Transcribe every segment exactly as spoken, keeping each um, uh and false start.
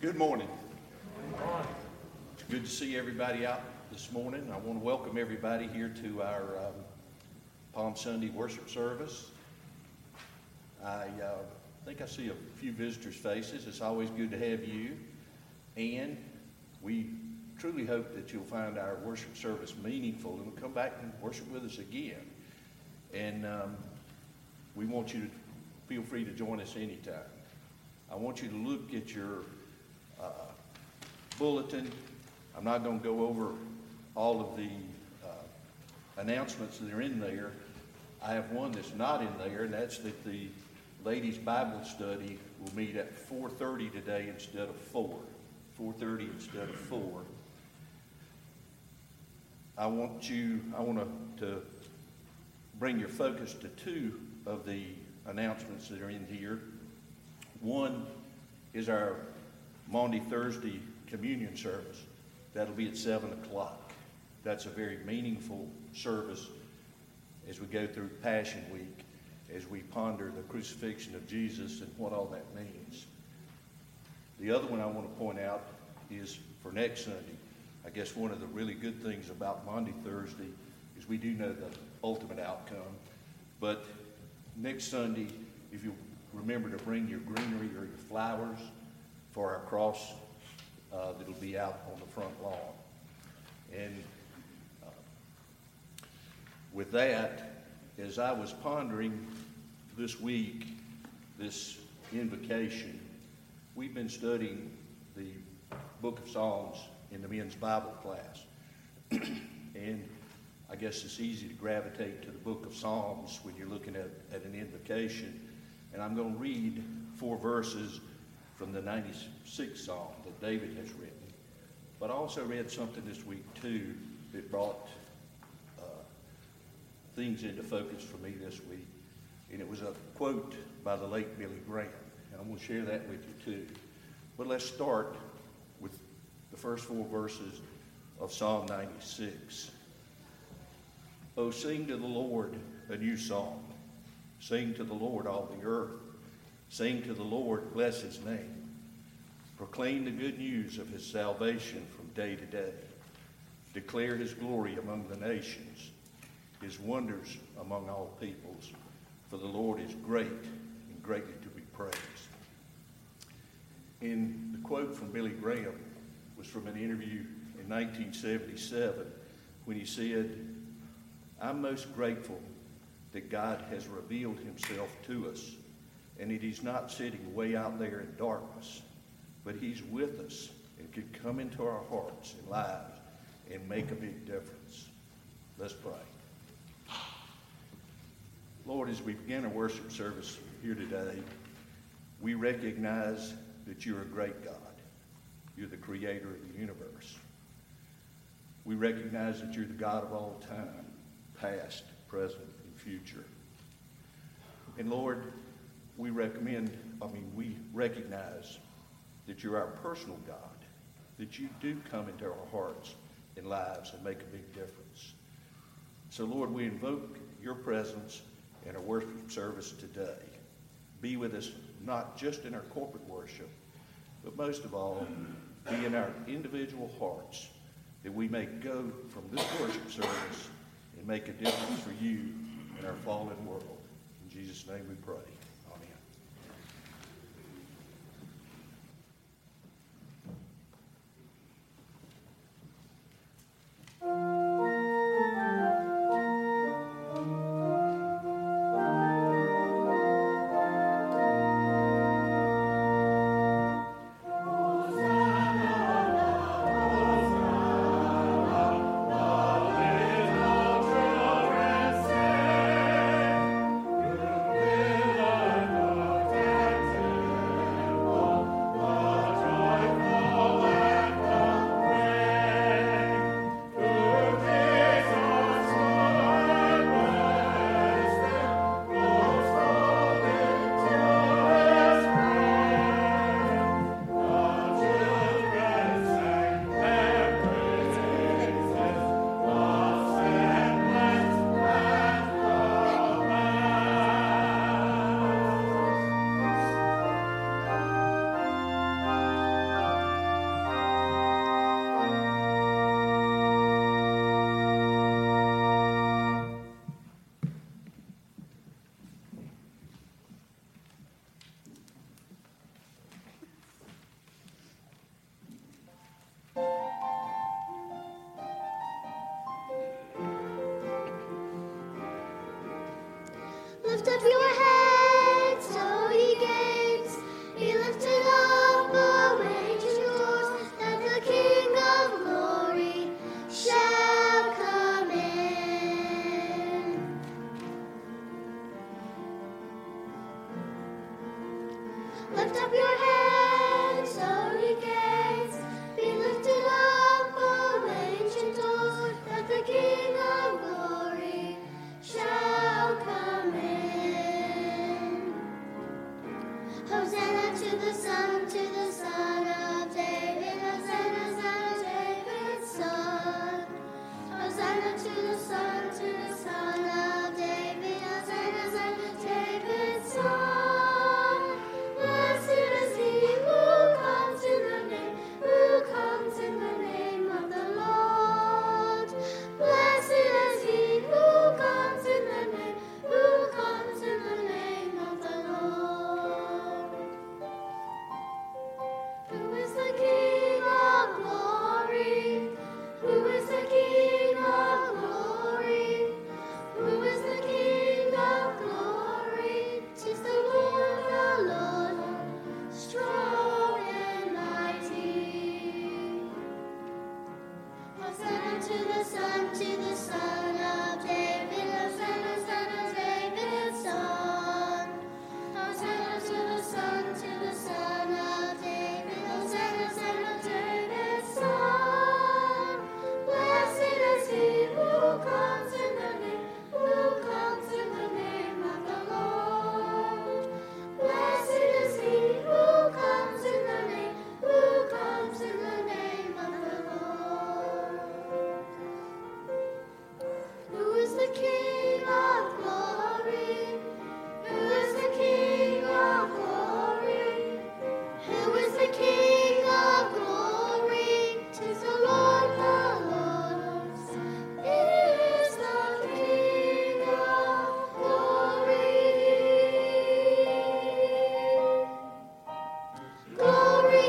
Good morning. It's good to see everybody out this morning. I want to welcome everybody here to our um, Palm Sunday worship service. I uh, think I see a few visitors' faces. It's always good to have you. And we truly hope that you'll find our worship service meaningful and will come back and worship with us again. And um, we want you to feel free to join us anytime. I want you to look at your uh, bulletin. I'm not going to go over all of the uh, announcements that are in there. I have one that's not in there, and that's that the ladies' Bible study will meet at four thirty today instead of four. four thirty instead of four. I want you, I want to, to bring your focus to two of the announcements that are in here. One is our Maundy Thursday communion service. That'll be at seven o'clock. That's a very meaningful service as we go through Passion Week, as we ponder the crucifixion of Jesus and what all that means. The other one I want to point out is for next Sunday. I guess one of the really good things about Maundy Thursday is we do know the ultimate outcome. But next Sunday, if you remember to bring your greenery or your flowers for our cross uh, that'll be out on the front lawn. And uh, with that, as I was pondering this week, this invocation, we've been studying the book of Psalms in the men's Bible class. And I guess it's easy to gravitate to the book of Psalms when you're looking at, at an invocation. And I'm going to read four verses from the ninety-sixth Psalm that David has written. But I also read something this week, too, that brought uh, things into focus for me this week. And it was a quote by the late Billy Graham. And I'm going to share that with you, too. But let's start with the first four verses of Psalm ninety-six. Oh, sing to the Lord a new song. Sing to the Lord, all the earth. Sing to the Lord, bless his name. Proclaim the good news of his salvation from day to day. Declare his glory among the nations, his wonders among all peoples. For the Lord is great and greatly to be praised. And the quote from Billy Graham was from an interview in nineteen seventy-seven when he said, I'm most grateful that God has revealed himself to us, and that he's not sitting way out there in darkness, but he's with us and can come into our hearts and lives and make a big difference. Let's pray. Lord, as we begin our worship service here today, we recognize that you're a great God. You're the creator of the universe. We recognize that you're the God of all time, past, present, and future. And Lord, we recommend, I mean, we recognize that you're our personal God, that you do come into our hearts and lives and make a big difference. So Lord, we invoke your presence in our worship service today. Be with us not just in our corporate worship, but most of all, be in our individual hearts, that we may go from this worship service and make a difference for you in our fallen world. In Jesus' name we pray. Will Lift up your heads, O ye gates, be lifted up, O ancient doors, that the King of glory shall come in. Lift up your heads, O ye gates, be lifted up, O ancient doors, that the King of glory shall come in. Hosanna to the Son, to the Son of David, Hosanna, Son of David's Son. Hosanna to the Son, to the Son of David, Hosanna, Son of David's Son. Blessed is he who comes in the name, who comes in the name of the Lord. Blessed is he who comes in the name, who comes in the name of the Lord. Who is the King of glory? Who is the King of glory? Who is the King of glory? 'Tis the Lord, the Lord, strong and mighty. Hosanna to the Son, to the Son of David, Hosanna, Son of David's Son. Hosanna to the Son, to the Son of David, Hosanna, Son of David's Son. Blessed is he who comes in the name, who comes in the name of the Lord. Blessed is he who comes in the name, who comes in the name of the Lord. Who is the King of glory? Who is the King of glory? Who is the King of glory? 'Tis the Lord, the Lord. He is the King of glory. Glory.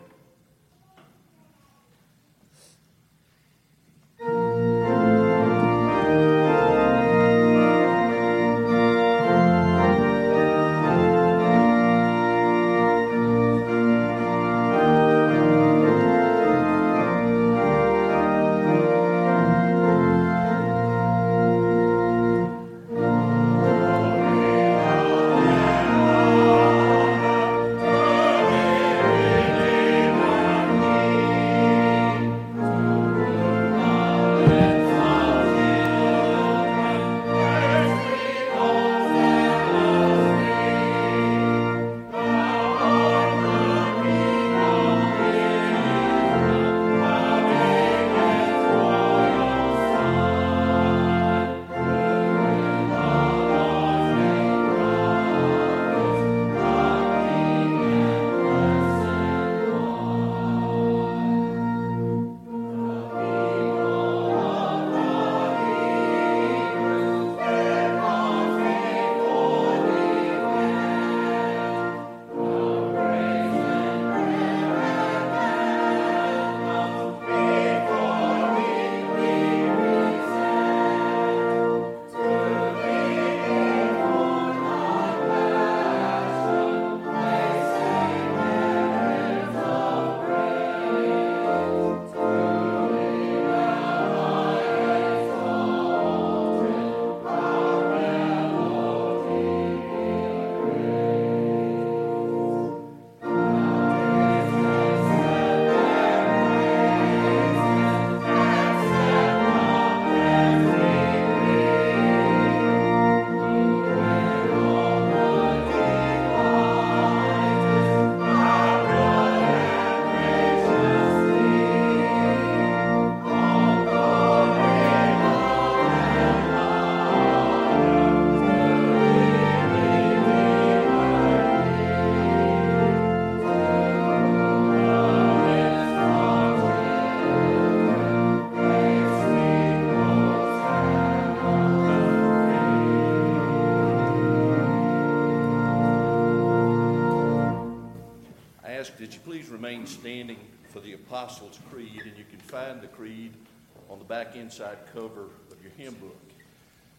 ask that you please remain standing for the Apostles' Creed, and you can find the creed on the back inside cover of your hymn book.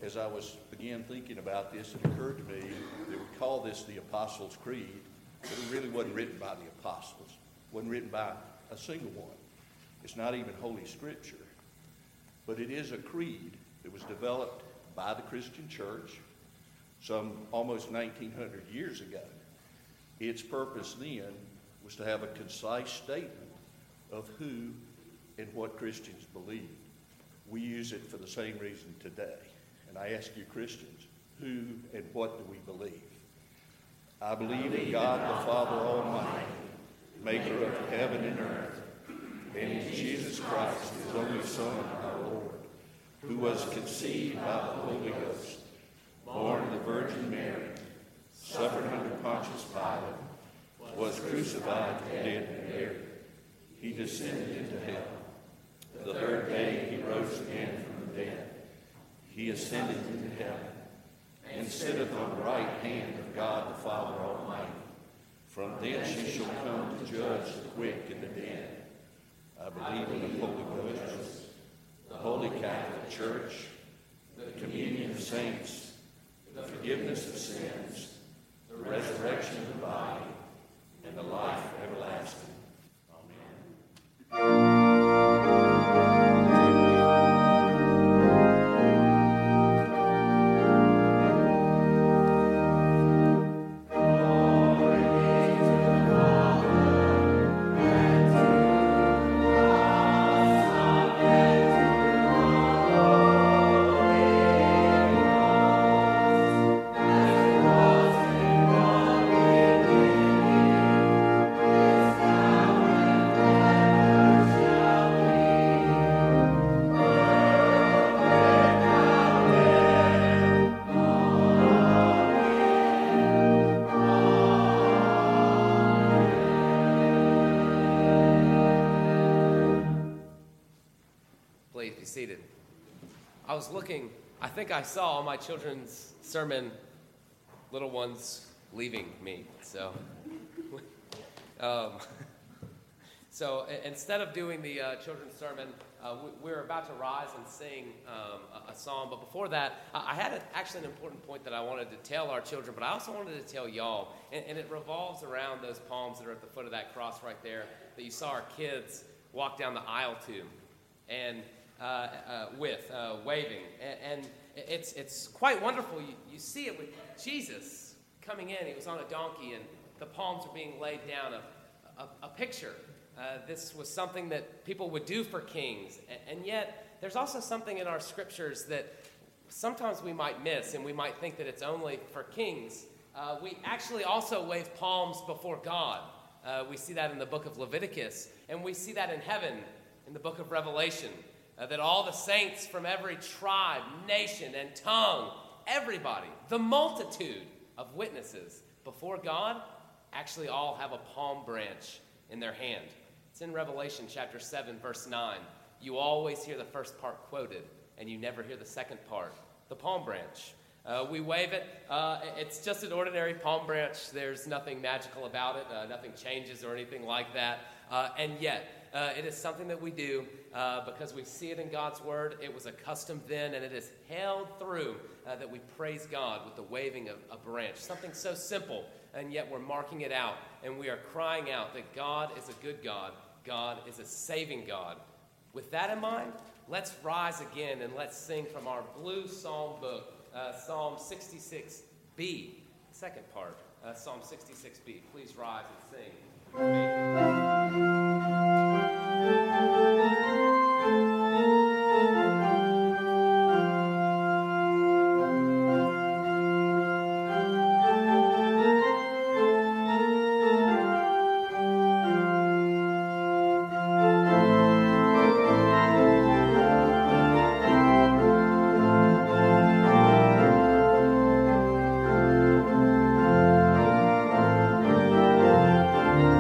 as I was began thinking about this, it occurred to me that we call this the Apostles' Creed, but it really wasn't written by the apostles. It wasn't written by a single one. It's not even Holy Scripture. But it is a creed that was developed by the Christian church some almost nineteen hundred years ago. Its purpose then was to have a concise statement of who and what Christians believe. We use it for the same reason today. And I ask you Christians, who and what do we believe? I believe in God the Father Almighty, maker of heaven and earth, and in Jesus Christ, his only Son, our Lord, who was conceived by the Holy Ghost, born of the Virgin Mary, suffered under Pontius Pilate, was crucified, dead, and buried. He descended into hell. The third day he rose again from the dead. He ascended into heaven, and sitteth on the right hand of God the Father Almighty. From thence he shall come to judge the quick and the dead. I believe in the Holy Ghost, the Holy Catholic Church, the communion of saints, the forgiveness of sins, the resurrection of the body, and the life everlasting. Amen. Seated. I was looking, I think I saw on my children's sermon, little ones leaving me. So, um, so instead of doing the uh, children's sermon, uh, we, we're about to rise and sing um, a, a song. But before that, I, I had a, actually an important point that I wanted to tell our children, but I also wanted to tell y'all. And, and it revolves around those palms that are at the foot of that cross right there that you saw our kids walk down the aisle to. And Uh, uh, with, uh, waving. And, and it's it's quite wonderful. You, you see it with Jesus coming in. He was on a donkey, and the palms are being laid down, a, a, a picture. Uh, this was something that people would do for kings. And, and yet, there's also something in our scriptures that sometimes we might miss, and we might think that it's only for kings. Uh, we actually also wave palms before God. Uh, we see that in the book of Leviticus, and we see that in heaven in the book of Revelation. Uh, that all the saints from every tribe, nation, and tongue, everybody, the multitude of witnesses before God, actually all have a palm branch in their hand. It's in Revelation chapter seven, verse nine. You always hear the first part quoted, and you never hear the second part, the palm branch. Uh, we wave it. Uh, it's just an ordinary palm branch. There's nothing magical about it. Uh, nothing changes or anything like that. Uh, and yet, uh, it is something that we do uh, because we see it in God's Word. It was a custom then, and it is held through uh, that we praise God with the waving of a branch. Something so simple, and yet we're marking it out, and we are crying out that God is a good God. God is a saving God. With that in mind, let's rise again and let's sing from our blue psalm book, uh, Psalm sixty-six B, second part, uh, Psalm sixty-six B. Please rise and sing. Thank you.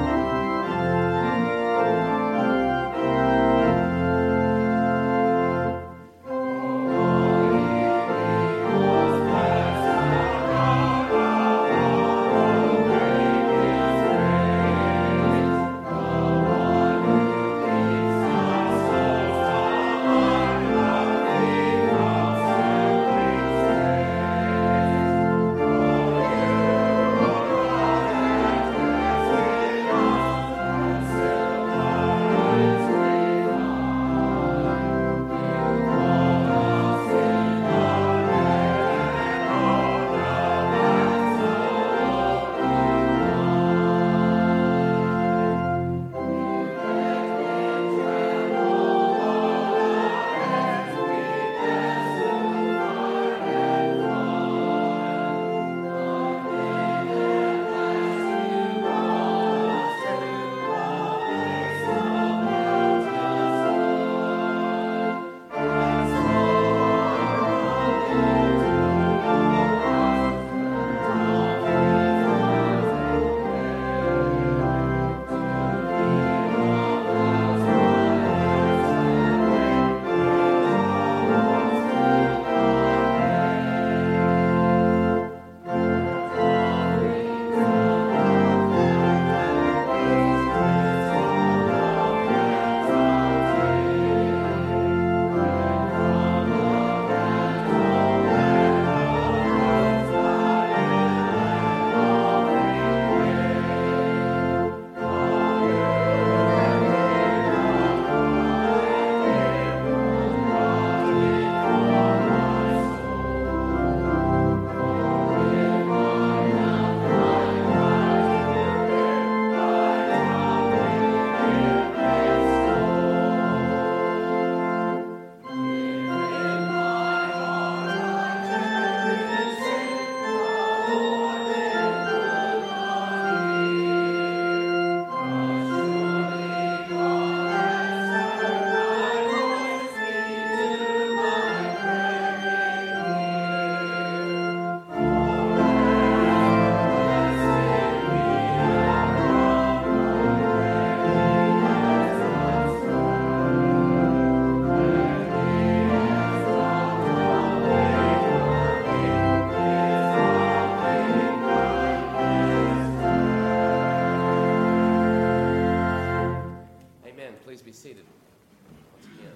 please be seated once again.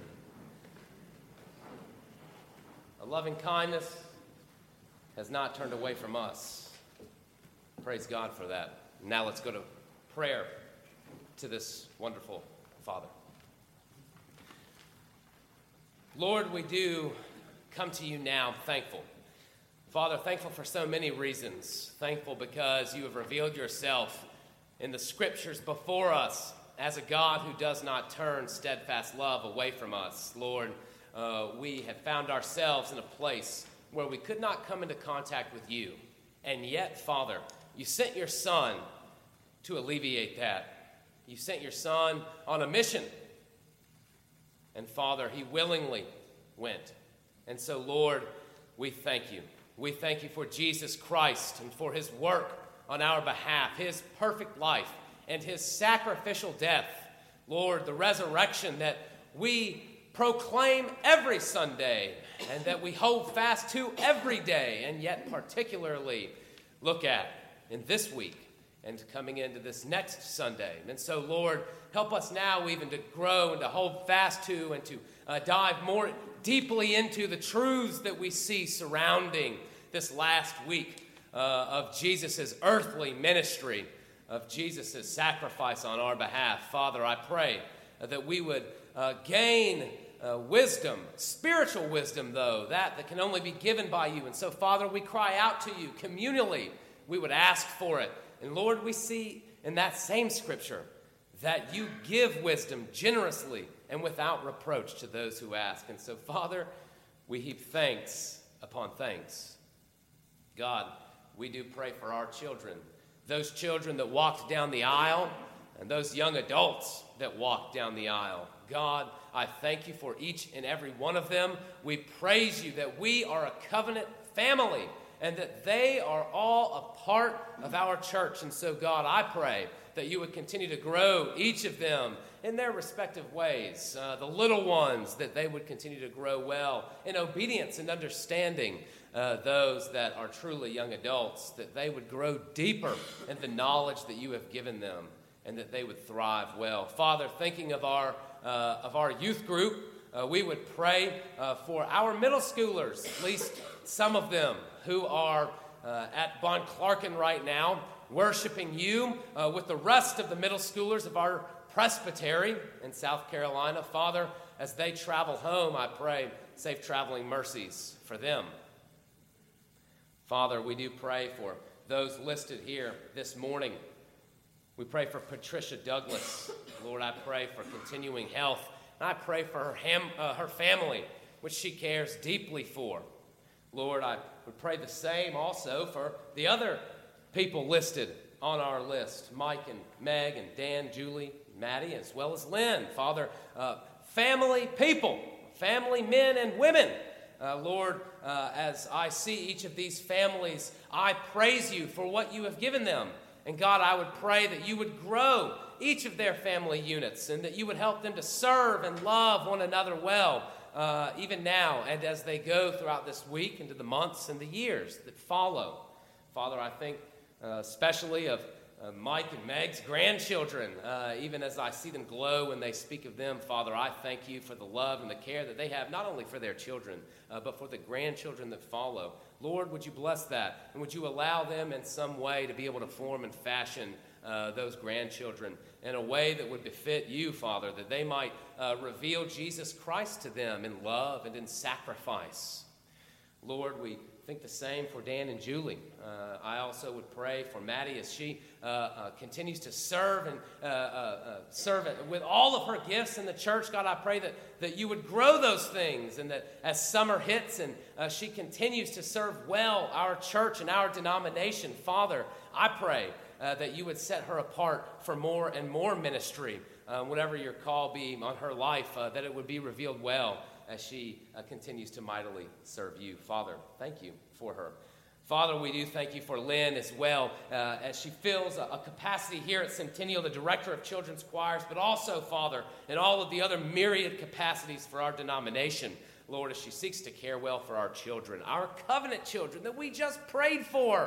A loving kindness has not turned away from us. Praise God for that. Now let's go to prayer to this wonderful Father. Lord, we do come to you now thankful. Father, thankful for so many reasons. Thankful because you have revealed yourself in the scriptures before us as a God who does not turn steadfast love away from us. Lord, uh, we have found ourselves in a place where we could not come into contact with you. And yet, Father, you sent your Son to alleviate that. You sent your Son on a mission. And Father, he willingly went. And so, Lord, we thank you. We thank you for Jesus Christ and for his work on our behalf, his perfect life and his sacrificial death. Lord, the resurrection that we proclaim every Sunday and that we hold fast to every day, and yet particularly look at in this week and coming into this next Sunday. And so, Lord, help us now even to grow and to hold fast to and to uh, dive more deeply into the truths that we see surrounding this last week uh, of Jesus' earthly ministry, of Jesus' sacrifice on our behalf. Father, I pray uh, that we would uh, gain uh, wisdom, spiritual wisdom, though, that that can only be given by you. And so, Father, we cry out to you communally. We would ask for it. And Lord, we see in that same scripture that you give wisdom generously and without reproach to those who ask. And so, Father, we heap thanks upon thanks. God, we do pray for our children, those children that walked down the aisle and those young adults that walked down the aisle. God, I thank you for each and every one of them. We praise you that we are a covenant family and that they are all a part of our church. And so, God, I pray that you would continue to grow each of them in their respective ways. Uh, the little ones, that they would continue to grow well in obedience and understanding. Uh, those that are truly young adults, that they would grow deeper in the knowledge that you have given them and that they would thrive well. Father, thinking of our, uh, of our youth group, uh, we would pray uh, for our middle schoolers, at least some of them, who are uh, at Bon Clarkin right now, worshiping you uh, with the rest of the middle schoolers of our presbytery in South Carolina. Father, as they travel home, I pray safe traveling mercies for them. Father, we do pray for those listed here this morning. We pray for Patricia Douglas. Lord, I pray for continuing health. And I pray for her, ham, uh, her family, which she cares deeply for. Lord, I would pray the same also for the other people listed on our list, Mike and Meg and Dan, Julie, Maddie, as well as Lynn. Father, uh, family people, family men and women. Uh, Lord, uh, as I see each of these families, I praise you for what you have given them. And God, I would pray that you would grow each of their family units and that you would help them to serve and love one another well, uh, even now and as they go throughout this week into the months and the years that follow. Father, I think uh, especially of uh, Mike and Meg's grandchildren, uh, even as I see them glow when they speak of them. Father, I thank you for the love and the care that they have, not only for their children, uh, but for the grandchildren that follow. Lord, would you bless that? And would you allow them in some way to be able to form and fashion uh, those grandchildren in a way that would befit you, Father, that they might uh, reveal Jesus Christ to them in love and in sacrifice. Lord, we think the same for Dan and Julie. Uh, I also would pray for Maddie as she uh, uh, continues to serve and uh, uh, uh, serve it with all of her gifts in the church. God, I pray that, that you would grow those things and that as summer hits and uh, she continues to serve well our church and our denomination, Father, I pray uh, that you would set her apart for more and more ministry, uh, whatever your call be on her life, uh, that it would be revealed well as she uh, continues to mightily serve you. Father, thank you for her. Father, we do thank you for Lynn as well, uh, as she fills a, a capacity here at Centennial, the director of children's choirs, but also, Father, in all of the other myriad capacities for our denomination. Lord, as she seeks to care well for our children, our covenant children that we just prayed for.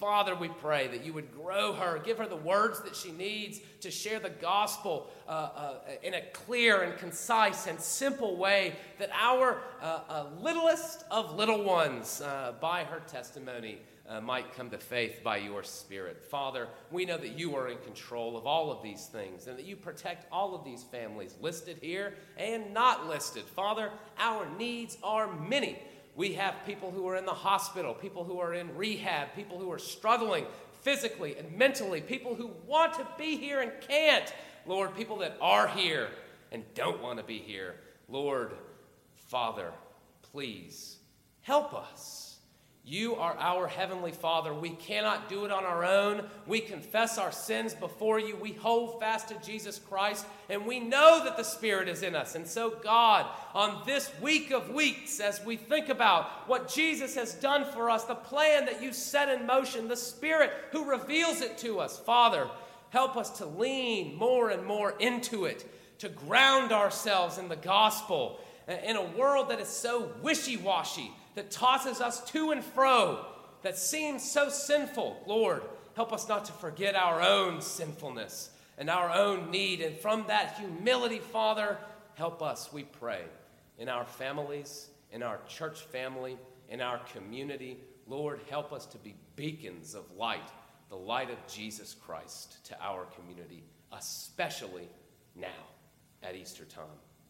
Father, we pray that you would grow her, give her the words that she needs to share the gospel uh, uh, in a clear and concise and simple way, that our uh, uh, littlest of little ones, uh, by her testimony, uh, might come to faith by your Spirit. Father, we know that you are in control of all of these things and that you protect all of these families listed here and not listed. Father, our needs are many. We have people who are in the hospital, people who are in rehab, people who are struggling physically and mentally, people who want to be here and can't. Lord, people that are here and don't want to be here. Lord, Father, please help us. You are our Heavenly Father. We cannot do it on our own. We confess our sins before you. We hold fast to Jesus Christ, and we know that the Spirit is in us. And so, God, on this week of weeks, as we think about what Jesus has done for us, the plan that you set in motion, the Spirit who reveals it to us, Father, help us to lean more and more into it, to ground ourselves in the gospel in a world that is so wishy-washy, that tosses us to and fro, that seems so sinful. Lord, help us not to forget our own sinfulness and our own need. And from that humility, Father, help us, we pray, in our families, in our church family, in our community. Lord, help us to be beacons of light, the light of Jesus Christ to our community, especially now at Easter time.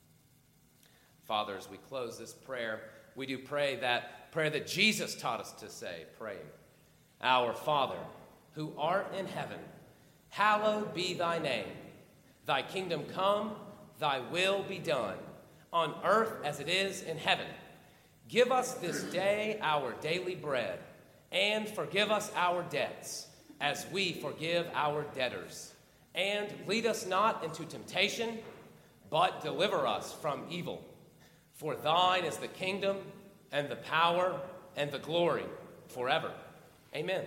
Father, as we close this prayer, we do pray that prayer that Jesus taught us to say, praying, Our Father, who art in heaven, hallowed be thy name. Thy kingdom come, thy will be done, on earth as it is in heaven. Give us this day our daily bread, and forgive us our debts, as we forgive our debtors. And lead us not into temptation, but deliver us from evil. For thine is the kingdom, and the power, and the glory, forever. Amen.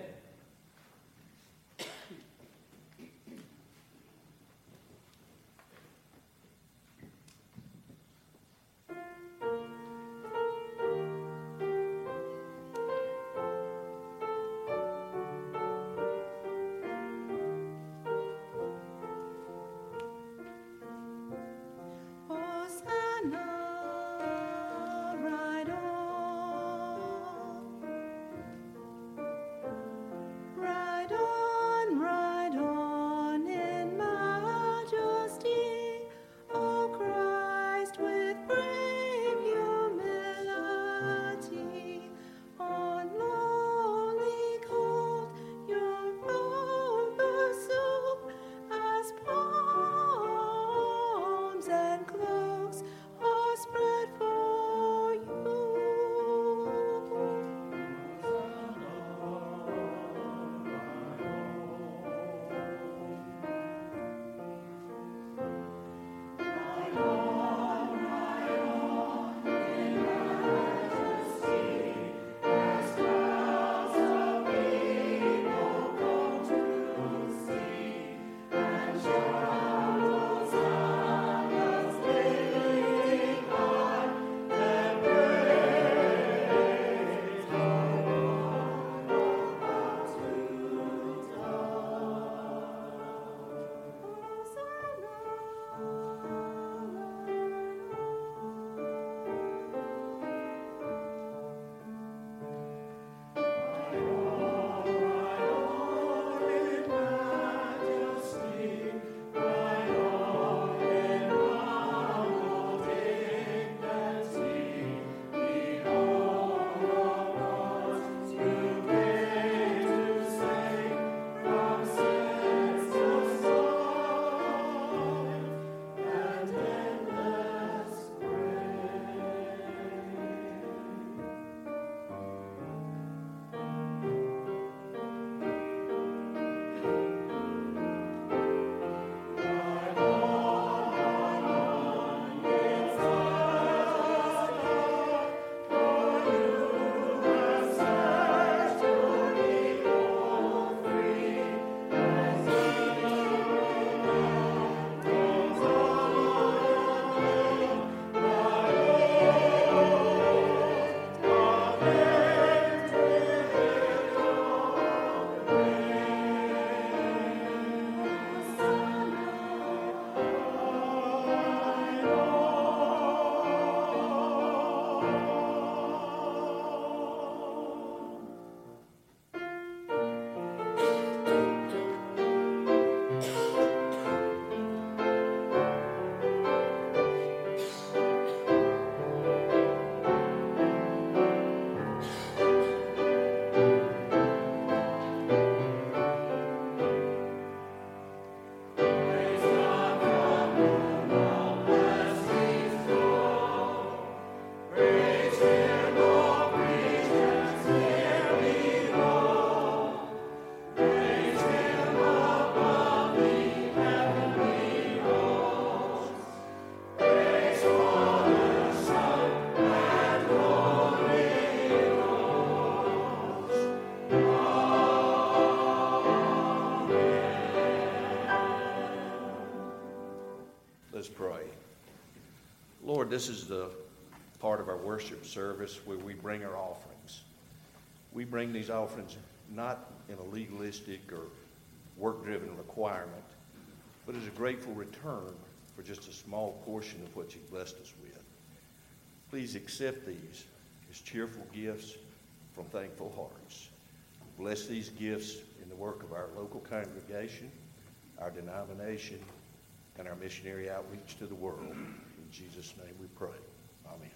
Let's pray. Lord, this is the part of our worship service where we bring our offerings. We bring these offerings not in a legalistic or work-driven requirement, but as a grateful return for just a small portion of what you've blessed us with. Please accept these as cheerful gifts from thankful hearts. Bless these gifts in the work of our local congregation, our denomination, and our missionary outreach to the world. In Jesus' name we pray. Amen.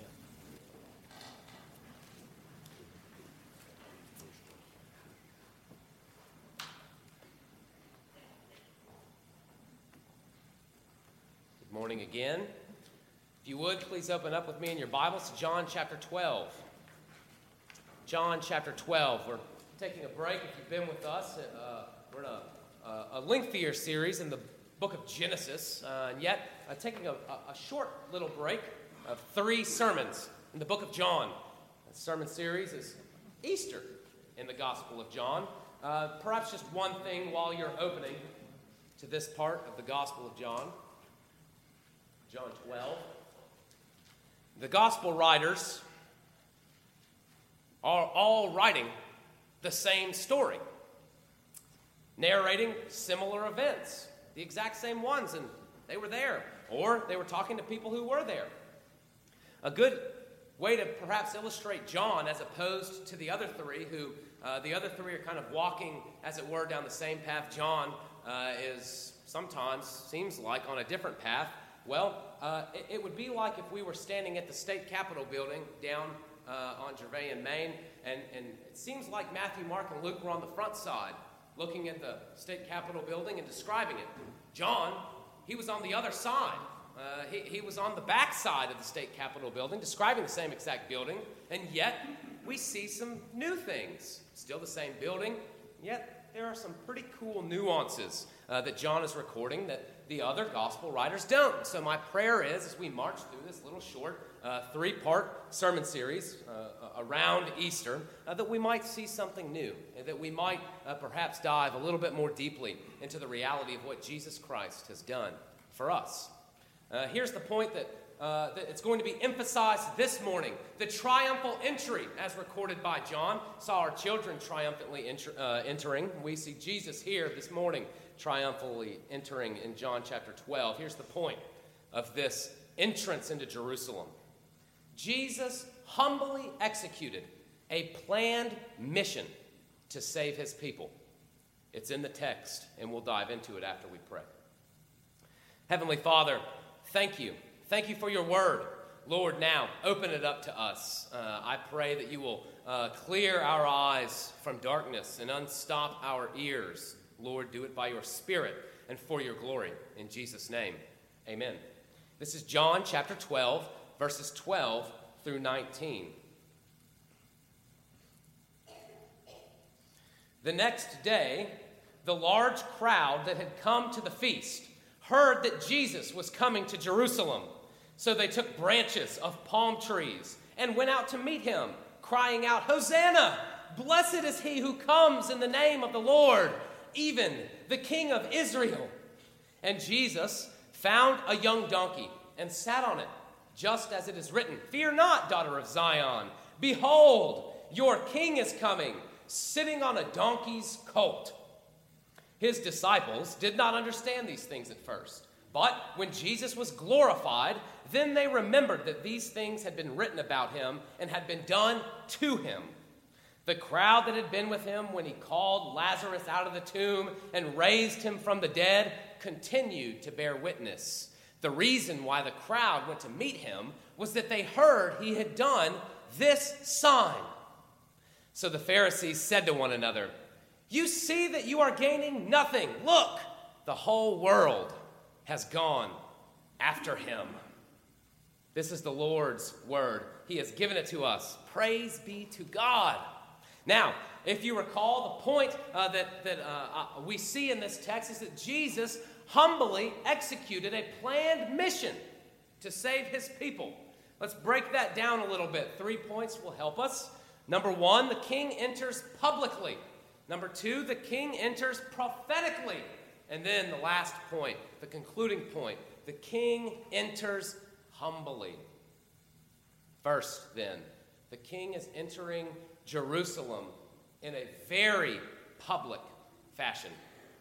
Good morning again. If you would, please open up with me in your Bibles to John chapter twelve. John chapter twelve. We're taking a break. If you've been with us, uh, we're in a, a, a lengthier series in the book of Genesis, uh, and yet uh, taking a, a short little break of three sermons in the book of John. The sermon series is Easter in the Gospel of John. Uh, perhaps just one thing while you're opening to this part of the Gospel of John. John twelve. The Gospel writers are all writing the same story, narrating similar events, the exact same ones, and they were there, or they were talking to people who were there. A good way to perhaps illustrate John as opposed to the other three, who uh, the other three are kind of walking, as it were, down the same path. John uh, is sometimes, seems like, on a different path. Well, uh, it, it would be like if we were standing at the state capitol building down uh, on Gervais in Maine, and, and it seems like Matthew, Mark, and Luke were on the front side, looking at the state capitol building and describing it. John, he was on the other side. Uh, he, he was on the back side of the state capitol building, describing the same exact building, and yet we see some new things. Still the same building, yet there are some pretty cool nuances uh, that John is recording that the other gospel writers don't. So my prayer is, as we march through this little short uh, three-part sermon series uh, around Easter, uh, that we might see something new, and that we might uh, perhaps dive a little bit more deeply into the reality of what Jesus Christ has done for us. Uh, here's the point that, uh, that it's going to be emphasized this morning. The triumphal entry, as recorded by John, saw our children triumphantly enter, uh, entering. We see Jesus here this morning triumphantly entering in John chapter twelve. Here's the point of this entrance into Jerusalem. Jesus humbly executed a planned mission to save his people. It's in the text, and we'll dive into it after we pray. Heavenly Father, thank you. Thank you for your word. Lord, now open it up to us. Uh, I pray that you will uh, clear our eyes from darkness and unstop our ears. Lord, do it by your Spirit and for your glory. In Jesus' name, amen. This is John chapter twelve, verses twelve through nineteen. The next day, the large crowd that had come to the feast heard that Jesus was coming to Jerusalem. So they took branches of palm trees and went out to meet him, crying out, "Hosanna! Blessed is he who comes in the name of the Lord, even the King of Israel." And Jesus found a young donkey and sat on it, just as it is written, "Fear not, daughter of Zion. Behold, your king is coming, sitting on a donkey's colt." His disciples did not understand these things at first. But when Jesus was glorified, then they remembered that these things had been written about him and had been done to him. The crowd that had been with him when he called Lazarus out of the tomb and raised him from the dead continued to bear witness. The reason why the crowd went to meet him was that they heard he had done this sign. So the Pharisees said to one another, "You see that you are gaining nothing. Look, the whole world has gone after him." This is the Lord's word. He has given it to us. Praise be to God. Now, if you recall, the point uh, that, that uh, uh, we see in this text is that Jesus humbly executed a planned mission to save his people. Let's break that down a little bit. Three points will help us. Number one, the king enters publicly. Number two, the king enters prophetically. And then the last point, the concluding point, the king enters humbly. First, then, the king is entering Jerusalem in a very public fashion.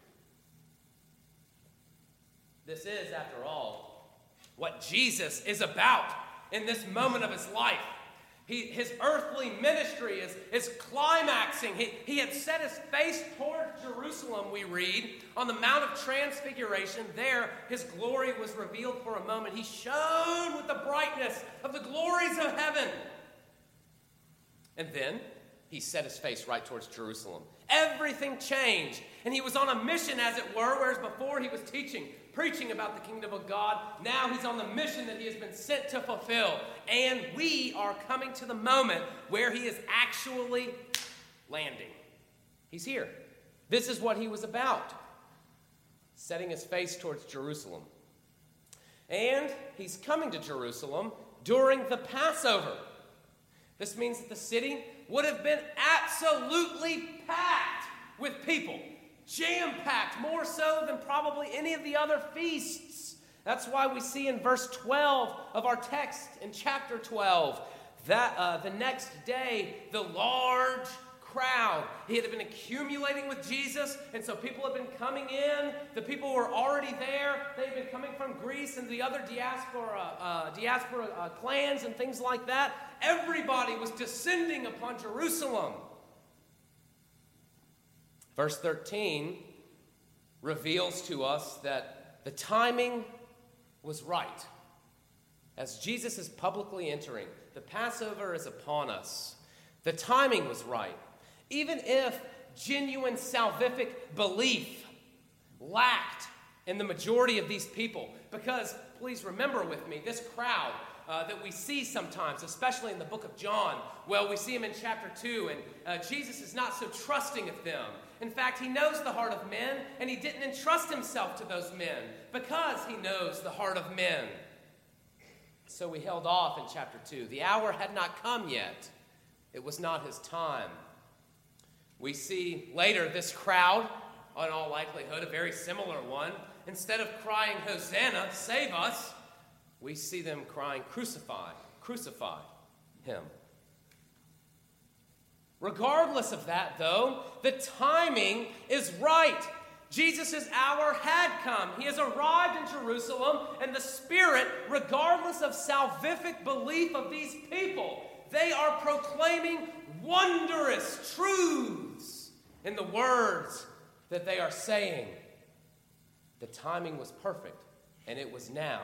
This is, after all, what Jesus is about in this moment of his life. He, his earthly ministry is, is climaxing. He, he had set his face toward Jerusalem, we read, on the Mount of Transfiguration. There, his glory was revealed for a moment. He shone with the brightness of the glories of heaven. And then, he set his face right towards Jerusalem. Everything changed, and he was on a mission, as it were, whereas before he was teaching, preaching about the kingdom of God. Now he's on the mission that he has been sent to fulfill. And we are coming to the moment where he is actually landing. He's here. This is what he was about, setting his face towards Jerusalem. And he's coming to Jerusalem during the Passover. This means that the city would have been absolutely packed with people. Jam-packed, more so than probably any of the other feasts. That's why we see in verse twelve of our text in chapter twelve that uh, the next day, the large crowd, he had been accumulating with Jesus, and so people have been coming in. The people were already there. They've been coming from Greece and the other diaspora, uh, diaspora uh, clans and things like that. Everybody was descending upon Jerusalem. Verse thirteen reveals to us that the timing was right. As Jesus is publicly entering, the Passover is upon us. The timing was right. Even if genuine salvific belief lacked in the majority of these people, because please remember with me, this crowd Uh, that we see sometimes, especially in the book of John. Well, we see him in chapter two, and uh, Jesus is not so trusting of them. In fact, he knows the heart of men, and he didn't entrust himself to those men because he knows the heart of men. So he held off in chapter two. The hour had not come yet. It was not his time. We see later this crowd, in all likelihood, a very similar one, instead of crying, "Hosanna, save us," we see them crying, "Crucify, crucify him." Regardless of that, though, the timing is right. Jesus' hour had come. He has arrived in Jerusalem, and the Spirit, regardless of salvific belief of these people, they are proclaiming wondrous truths in the words that they are saying. The timing was perfect, and it was now.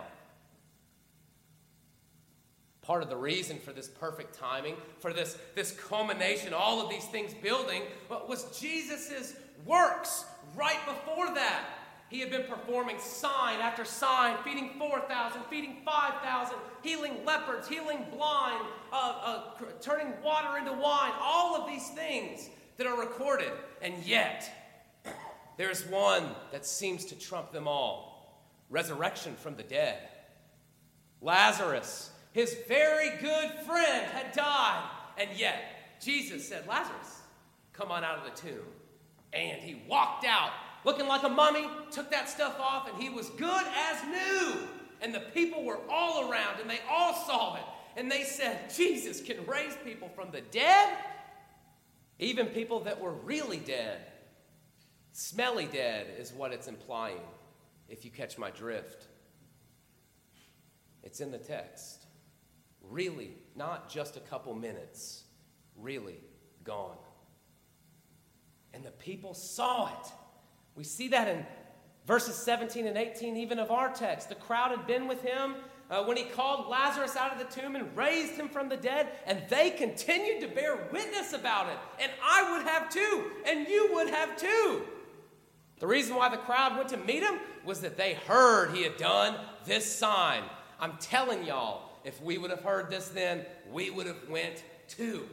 Part of the reason for this perfect timing, for this, this culmination, all of these things building, was Jesus' works right before that. He had been performing sign after sign, feeding four thousand, feeding five thousand, healing leopards, healing blind, uh, uh, turning water into wine, all of these things that are recorded. And yet, there's one that seems to trump them all. Resurrection from the dead. Lazarus, his very good friend, had died. And yet, Jesus said, "Lazarus, come on out of the tomb." And he walked out, looking like a mummy, took that stuff off, and he was good as new. And the people were all around, and they all saw it. And they said, "Jesus can raise people from the dead?" Even people that were really dead. Smelly dead is what it's implying, if you catch my drift. It's in the text. Really, not just a couple minutes, really gone. And the people saw it. We see that in verses seventeen and eighteen, even of our text. The crowd had been with him uh, when he called Lazarus out of the tomb and raised him from the dead, and they continued to bear witness about it. And I would have too, and you would have too. The reason why the crowd went to meet him was that they heard he had done this sign. I'm telling y'all, if we would have heard this then, we would have went too.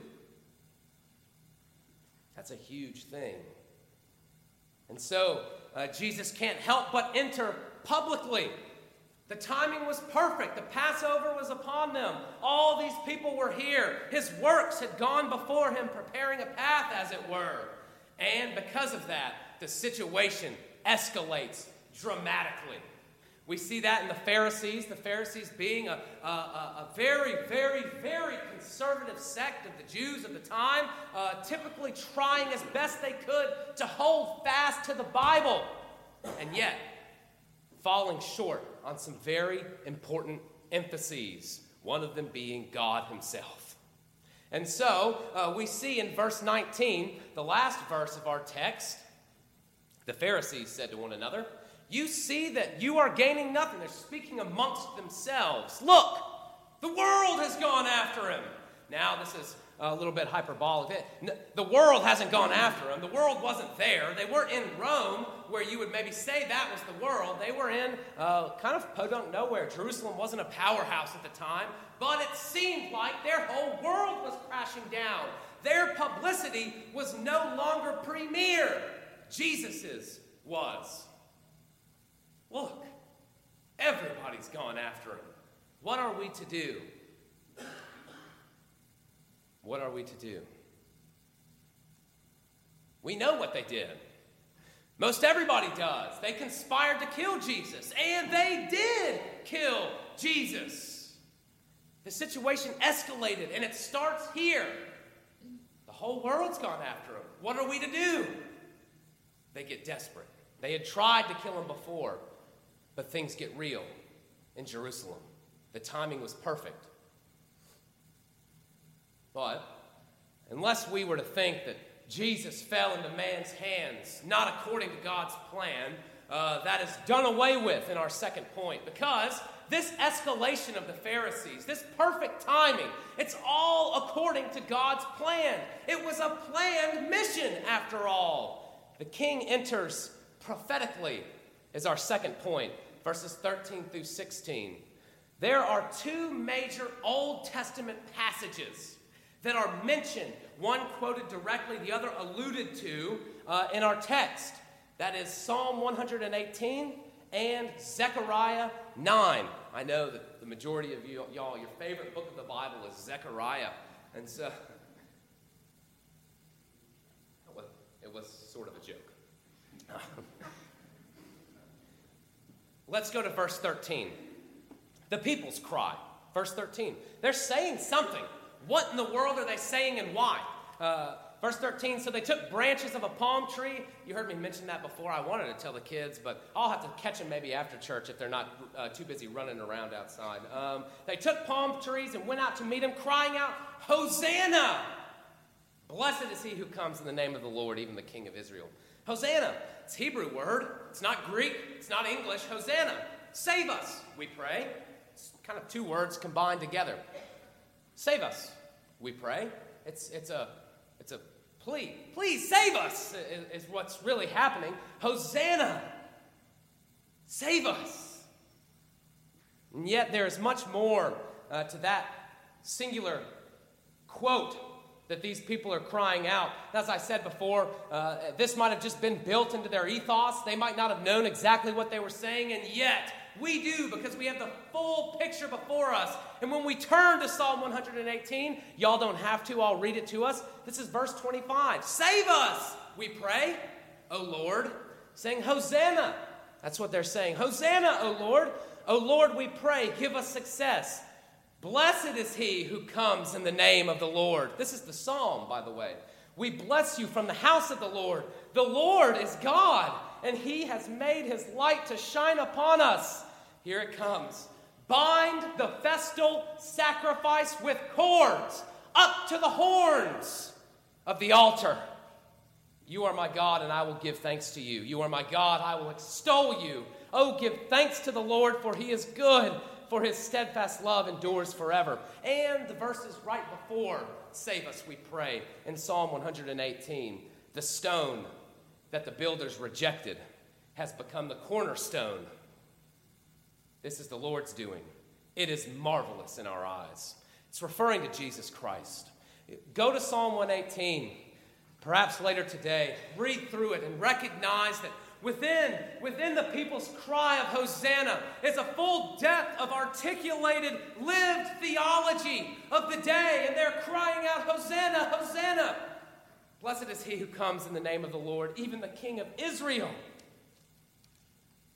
That's a huge thing. And so, uh, Jesus can't help but enter publicly. The timing was perfect. The Passover was upon them. All these people were here. His works had gone before him, preparing a path, as it were. And because of that, the situation escalates dramatically. We see that in the Pharisees, the Pharisees being a, a, a very, very, very conservative sect of the Jews of the time, uh, typically trying as best they could to hold fast to the Bible, and yet falling short on some very important emphases, one of them being God himself. And so uh, we see in verse nineteen, the last verse of our text, the Pharisees said to one another, "You see that you are gaining nothing." They're speaking amongst themselves. "Look, the world has gone after him." Now, this is a little bit hyperbolic. The world hasn't gone after him. The world wasn't there. They weren't in Rome, where you would maybe say that was the world. They were in uh, kind of podunk nowhere. Jerusalem wasn't a powerhouse at the time, but it seemed like their whole world was crashing down. Their publicity was no longer premier. Jesus's was. Look, everybody's gone after him. What are we to do? What are we to do? We know what they did. Most everybody does. They conspired to kill Jesus, and they did kill Jesus. The situation escalated, and it starts here. The whole world's gone after him. What are we to do? They get desperate. They had tried to kill him before, but things get real in Jerusalem. The timing was perfect. But unless we were to think that Jesus fell into man's hands, not according to God's plan, uh, that is done away with in our second point. Because this escalation of the Pharisees, this perfect timing, it's all according to God's plan. It was a planned mission, after all. The king enters prophetically is our second point, verses thirteen through sixteen. There are two major Old Testament passages that are mentioned, one quoted directly, the other alluded to uh, in our text. That is Psalm one eighteen and Zechariah nine. I know that the majority of you, y'all, your favorite book of the Bible is Zechariah. And so, it was, it was sort of a joke. Let's go to verse thirteen. The people's cry. Verse thirteen. They're saying something. What in the world are they saying and why? Uh, verse thirteen, so they took branches of a palm tree. You heard me mention that before. I wanted to tell the kids, but I'll have to catch them maybe after church if they're not uh, too busy running around outside. Um, they took palm trees and went out to meet him, crying out, "Hosanna! Blessed is he who comes in the name of the Lord, even the King of Israel." Hosanna. It's a Hebrew word. It's not Greek. It's not English. Hosanna. Save us, we pray. It's kind of two words combined together. Save us, we pray. It's it's a it's a plea. Please save us is, is what's really happening. Hosanna, save us. And yet there is much more uh, to that singular quote that these people are crying out. As I said before, uh, this might have just been built into their ethos. They might not have known exactly what they were saying, and yet we do, because we have the full picture before us. And when we turn to Psalm one eighteen, y'all don't have to, I'll read it to us. This is verse twenty-five. Save us, we pray, O Lord. Saying, Hosanna. That's what they're saying. Hosanna, O Lord. O Lord, we pray, give us success. Blessed is he who comes in the name of the Lord. This is the psalm, by the way. We bless you from the house of the Lord. The Lord is God, and he has made his light to shine upon us. Here it comes. Bind the festal sacrifice with cords up to the horns of the altar. You are my God, and I will give thanks to you. You are my God, I will extol you. Oh, give thanks to the Lord, for he is good, for his steadfast love endures forever. And the verses right before, save us, we pray, in Psalm one eighteen, the stone that the builders rejected has become the cornerstone. This is the Lord's doing. It is marvelous in our eyes. It's referring to Jesus Christ. Go to Psalm one eighteen, perhaps later today, read through it and recognize that within, within the people's cry of Hosanna is a full depth of articulated, lived theology of the day, and they're crying out, Hosanna, Hosanna. Blessed is he who comes in the name of the Lord, even the King of Israel.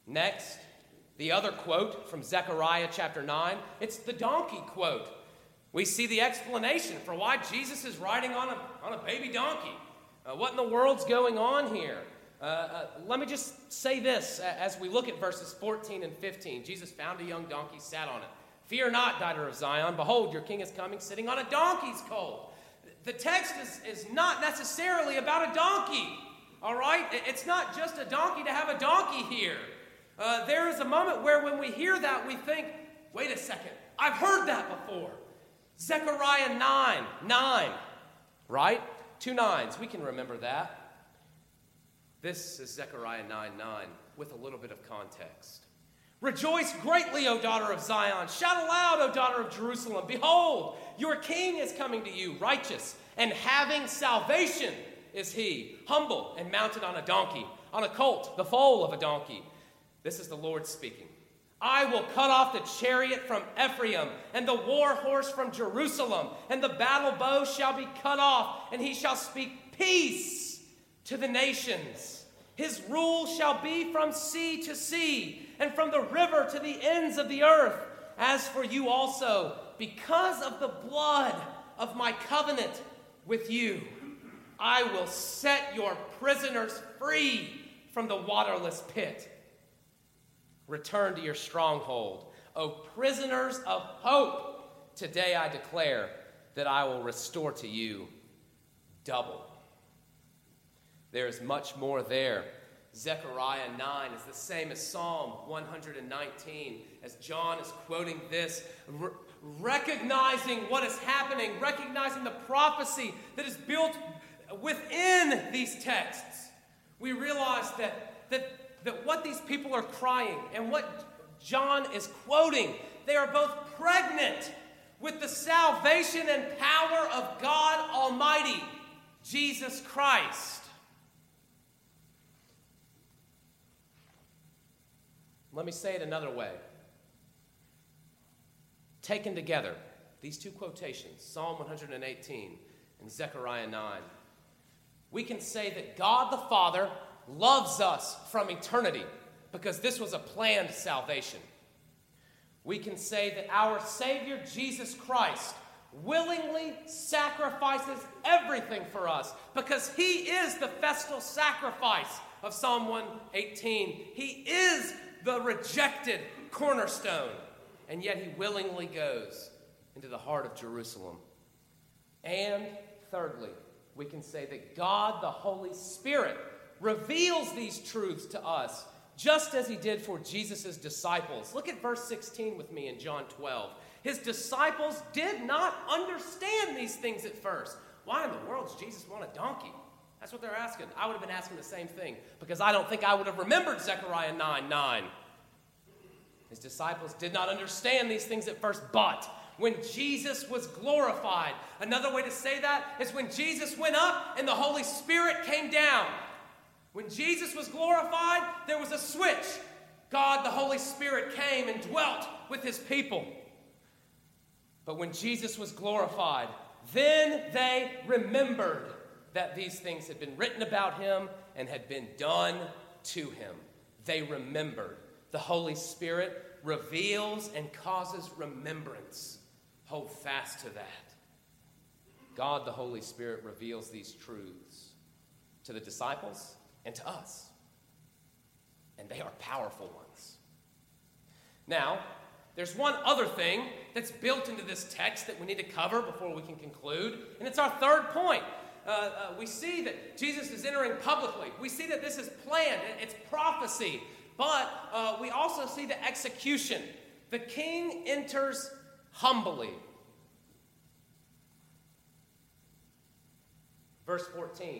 Next, the other quote from Zechariah chapter nine, it's the donkey quote. We see the explanation for why Jesus is riding on a, on a baby donkey. Uh, what in the world's going on here? Uh, uh, let me just say this as we look at verses fourteen and fifteen. Jesus found a young donkey, sat on it. Fear not, daughter of Zion. Behold, your king is coming, sitting on a donkey's colt. The text is, is not necessarily about a donkey, all right? It's not just a donkey to have a donkey here. Uh, there is a moment where when we hear that, we think, wait a second, I've heard that before. Zechariah nine, nine, right? Two nines, we can remember that. This is Zechariah nine, nine, with a little bit of context. Rejoice greatly, O daughter of Zion. Shout aloud, O daughter of Jerusalem. Behold, your king is coming to you, righteous, and having salvation is he, humble and mounted on a donkey, on a colt, the foal of a donkey. This is the Lord speaking. I will cut off the chariot from Ephraim, and the war horse from Jerusalem, and the battle bow shall be cut off, and he shall speak peace to the nations. His rule shall be from sea to sea, and from the river to the ends of the earth. As for you also, because of the blood of my covenant with you, I will set your prisoners free from the waterless pit. Return to your stronghold, O prisoners of hope. Today I declare that I will restore to you double. There is much more there. Zechariah nine is the same as Psalm one nineteen, as John is quoting this, re- recognizing what is happening, recognizing the prophecy that is built within these texts. We realize that, that, that what these people are crying and what John is quoting, they are both pregnant with the salvation and power of God Almighty, Jesus Christ. Let me say it another way. Taken together, these two quotations, Psalm one eighteen and Zechariah nine, we can say that God the Father loves us from eternity because this was a planned salvation. We can say that our Savior, Jesus Christ, willingly sacrifices everything for us because he is the festal sacrifice of Psalm one eighteen. He is the rejected cornerstone, and yet he willingly goes into the heart of Jerusalem. And thirdly, we can say that God, the Holy Spirit, reveals these truths to us, just as he did for Jesus' disciples. Look at verse sixteen with me in John twelve. His disciples did not understand these things at first. Why in the world does Jesus want a donkey? That's what they're asking. I would have been asking the same thing, because I don't think I would have remembered Zechariah nine nine. His disciples did not understand these things at first, but when Jesus was glorified, another way to say that is when Jesus went up and the Holy Spirit came down. When Jesus was glorified, there was a switch. God, the Holy Spirit, came and dwelt with his people. But when Jesus was glorified, then they remembered that these things had been written about him and had been done to him. They remembered. The Holy Spirit reveals and causes remembrance. Hold fast to that. God, the Holy Spirit, reveals these truths to the disciples and to us. And they are powerful ones. Now, there's one other thing that's built into this text that we need to cover before we can conclude, and it's our third point. Uh, uh, we see that Jesus is entering publicly. We see that this is planned. It's prophecy. But uh, we also see the execution. The king enters humbly. Verse fourteen.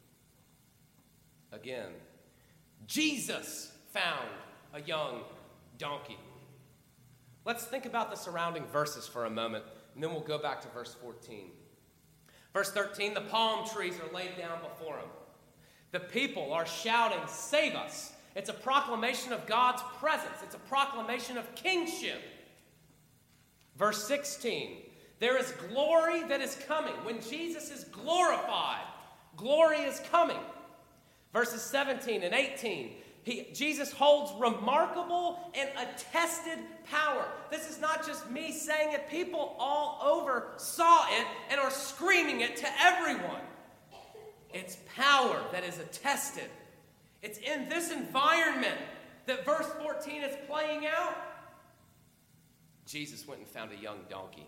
Again, Jesus found a young donkey. Let's think about the surrounding verses for a moment, and then we'll go back to verse fourteen. Verse thirteen, the palm trees are laid down before him. The people are shouting, "Save us." It's a proclamation of God's presence. It's a proclamation of kingship. Verse sixteen, there is glory that is coming. When Jesus is glorified, glory is coming. Verses seventeen and eighteen, He, Jesus holds remarkable and attested power. This is not just me saying it. People all over saw it and are screaming it to everyone. It's power that is attested. It's in this environment that verse fourteen is playing out. Jesus went and found a young donkey.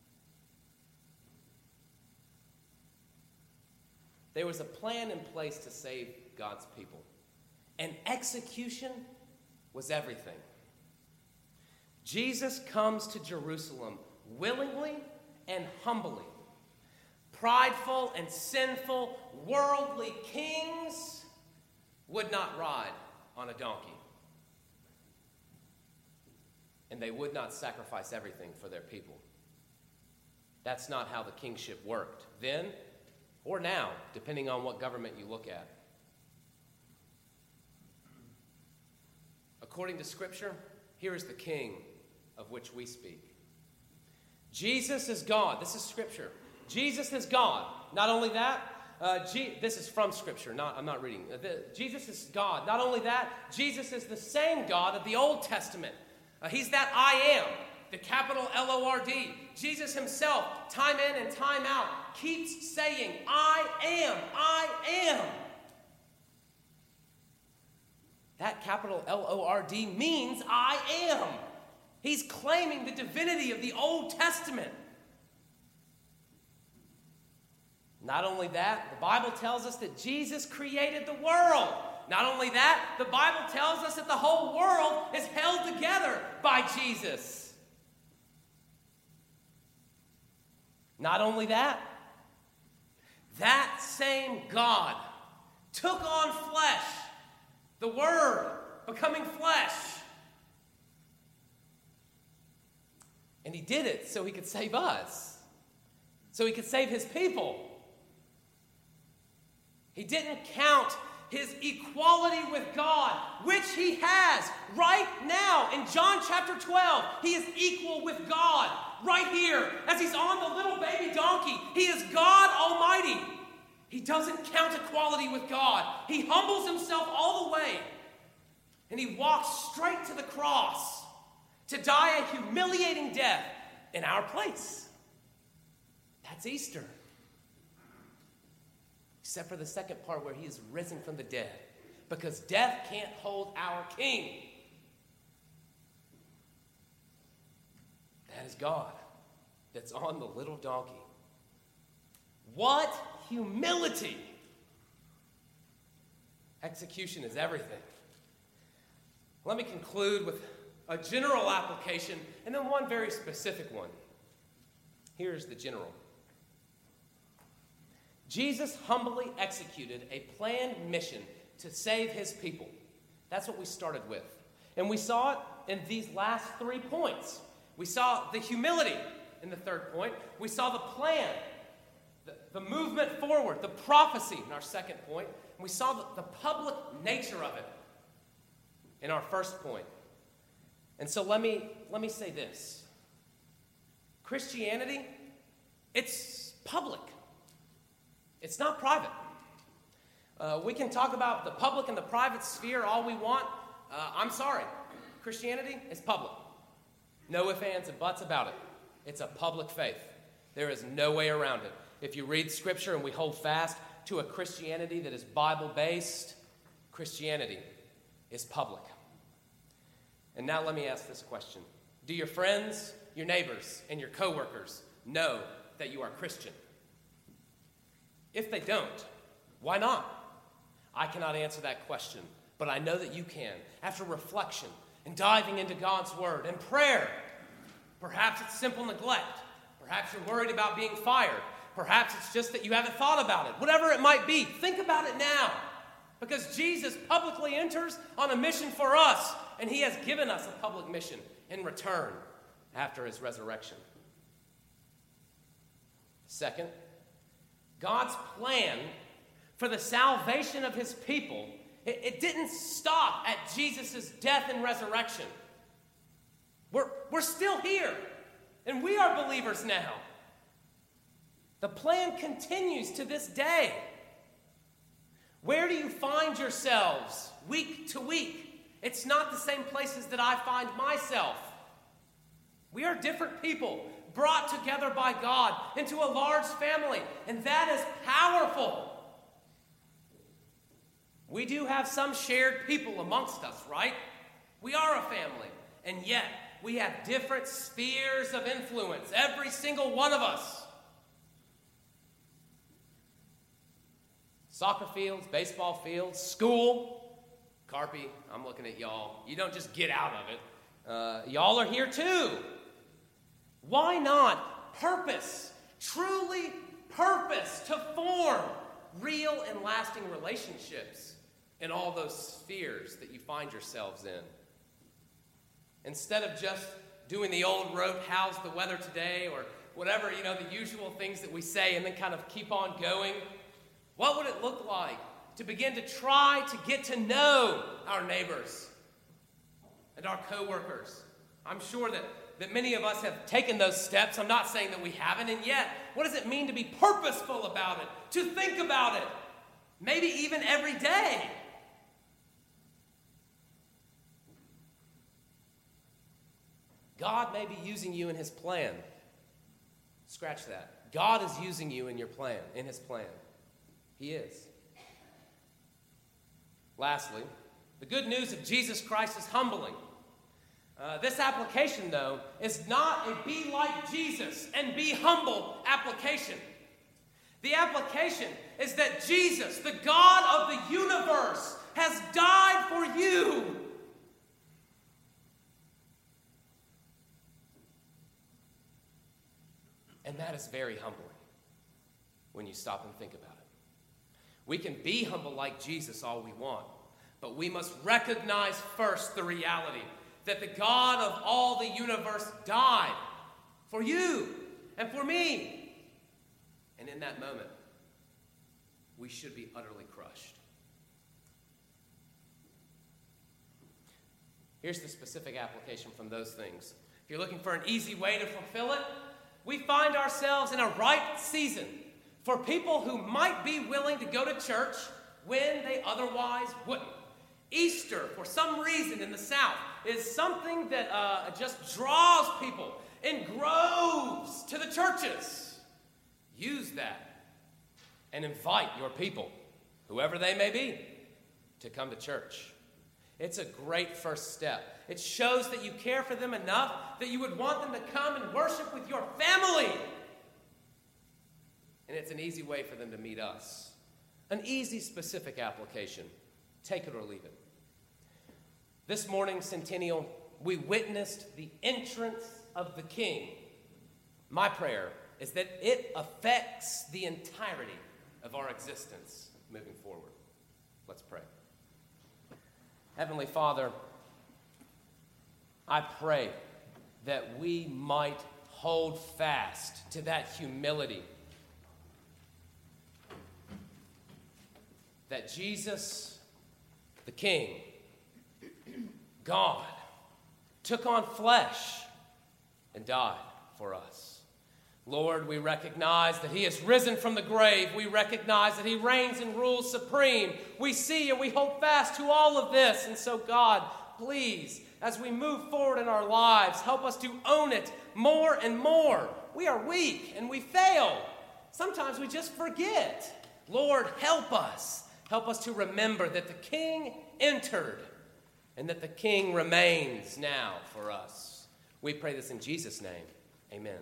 There was a plan in place to save God's people. And execution was everything. Jesus comes to Jerusalem willingly and humbly. Prideful and sinful, worldly kings would not ride on a donkey. And they would not sacrifice everything for their people. That's not how the kingship worked then or now, depending on what government you look at. According to Scripture, here is the king of which we speak. Jesus is God. This is Scripture. Jesus is God. Not only that, uh, G- this is from Scripture. Not, I'm not reading. Uh, the, Jesus is God. Not only that, Jesus is the same God of the Old Testament. Uh, he's that I am, the capital L O R D. Jesus himself, time in and time out, keeps saying, I am, I am. That capital L O R D means I am. He's claiming the divinity of the Old Testament. Not only that, the Bible tells us that Jesus created the world. Not only that, the Bible tells us that the whole world is held together by Jesus. Not only that, that same God took on flesh, the Word becoming flesh. And he did it so he could save us, so he could save his people. He didn't count his equality with God, which he has right now. In John chapter twelve, he is equal with God right here. As he's on the little baby donkey, he is God Almighty. He doesn't count equality with God. He humbles himself all the way, and he walks straight to the cross to die a humiliating death in our place. That's Easter. Except for the second part where he is risen from the dead. Because death can't hold our King. That is God that's on the little donkey. What humility! Execution is everything. Let me conclude with a general application and then one very specific one. Here's the general. Jesus humbly executed a planned mission to save his people. That's what we started with. And we saw it in these last three points. We saw the humility in the third point. We saw the plan, the, the movement forward, the prophecy in our second point. And we saw the, the public nature of it in our first point. And so let me, let me say this. Christianity, it's public. It's not private. Uh, we can talk about the public and the private sphere all we want. Uh, I'm sorry. Christianity is public. No ifs, ands, and buts about it. It's a public faith. There is no way around it. If you read Scripture and we hold fast to a Christianity that is Bible-based, Christianity is public. And now let me ask this question. Do your friends, your neighbors, and your coworkers know that you are Christian? If they don't, why not? I cannot answer that question, but I know that you can. After reflection and diving into God's Word and prayer, perhaps it's simple neglect. Perhaps you're worried about being fired. Perhaps it's just that you haven't thought about it. Whatever it might be, think about it now. Because Jesus publicly enters on a mission for us, and he has given us a public mission in return after his resurrection. Second, God's plan for the salvation of his people, it, it didn't stop at Jesus' death and resurrection. We're, we're still here, and we are believers now. The plan continues to this day. Where do you find yourselves week to week? It's not the same places that I find myself. We are different people brought together by God into a large family, and that is powerful. We do have some shared people amongst us, right? We are a family, and yet we have different spheres of influence, every single one of us. Soccer fields, baseball fields, school. Carpy, I'm looking at y'all. You don't just get out of it. Uh, y'all are here too. Why not purpose, truly purpose to form real and lasting relationships in all those spheres that you find yourselves in? Instead of just doing the old rote, how's the weather today, or whatever, you know, the usual things that we say and then kind of keep on going, what would it look like to begin to try to get to know our neighbors and our coworkers? I'm sure that, that many of us have taken those steps. I'm not saying that we haven't, and yet, what does it mean to be purposeful about it, to think about it, maybe even every day? God may be using you in his plan. Scratch that. God is using you in your plan, in his plan. He is. Lastly, the good news of Jesus Christ is humbling. Uh, this application, though, is not a be like Jesus and be humble application. The application is that Jesus, the God of the universe, has died for you. And that is very humbling when you stop and think about it. We can be humble like Jesus all we want, but we must recognize first the reality that the God of all the universe died for you and for me. And in that moment, we should be utterly crushed. Here's the specific application from those things. If you're looking for an easy way to fulfill it, we find ourselves in a ripe season for people who might be willing to go to church when they otherwise wouldn't. Easter, for some reason in the South, is something that uh, just draws people in groves to the churches. Use that and invite your people, whoever they may be, to come to church. It's a great first step. It shows that you care for them enough that you would want them to come and worship with your family. And it's an easy way for them to meet us. An easy, specific application. Take it or leave it. This morning, Centennial, we witnessed the entrance of the King. My prayer is that it affects the entirety of our existence moving forward. Let's pray. Heavenly Father, I pray that we might hold fast to that humility that Jesus, the King, God, took on flesh and died for us. Lord, we recognize that he has risen from the grave. We recognize that he reigns and rules supreme. We see and we hold fast to all of this. And so, God, please, as we move forward in our lives, help us to own it more and more. We are weak and we fail. Sometimes we just forget. Lord, help us. Help us to remember that the King entered and that the King remains now for us. We pray this in Jesus' name. Amen.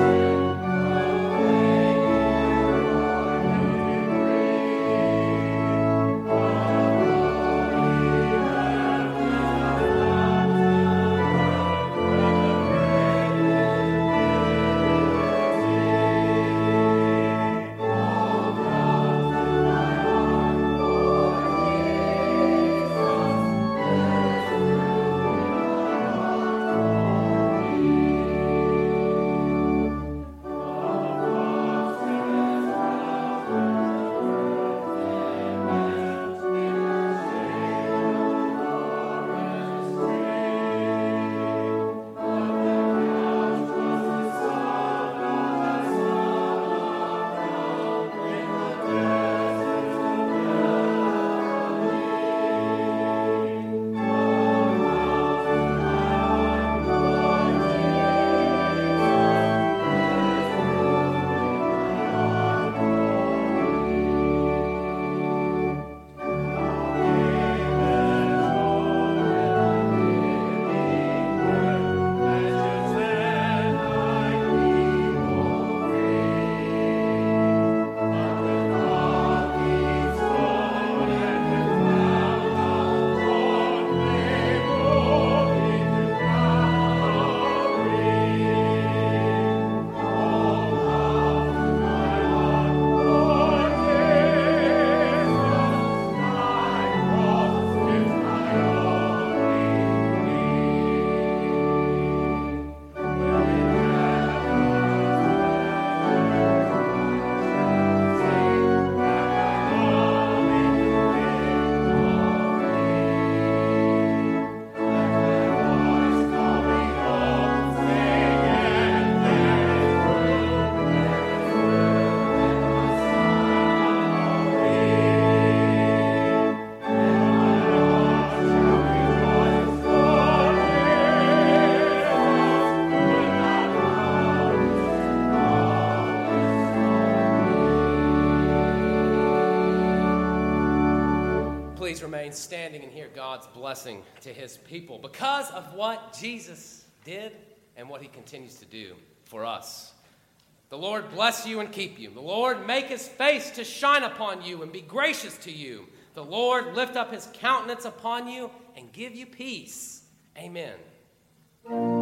Please remain standing and hear God's blessing to his people because of what Jesus did and what he continues to do for us. The Lord bless you and keep you. The Lord make his face to shine upon you and be gracious to you. The Lord lift up his countenance upon you and give you peace. Amen.